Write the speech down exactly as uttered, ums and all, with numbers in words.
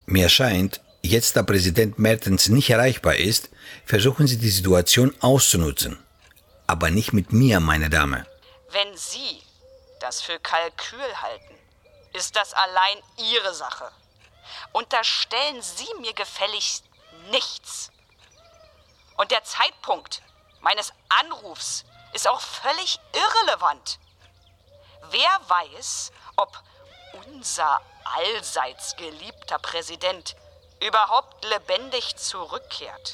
Mir scheint, jetzt da Präsident Mertens nicht erreichbar ist, versuchen Sie die Situation auszunutzen. Aber nicht mit mir, meine Dame. Wenn Sie das für Kalkül halten, ist das allein Ihre Sache. Unterstellen Sie mir gefälligst nichts. Und der Zeitpunkt meines Anrufs ist auch völlig irrelevant. Wer weiß, ob unser allseits geliebter Präsident überhaupt lebendig zurückkehrt.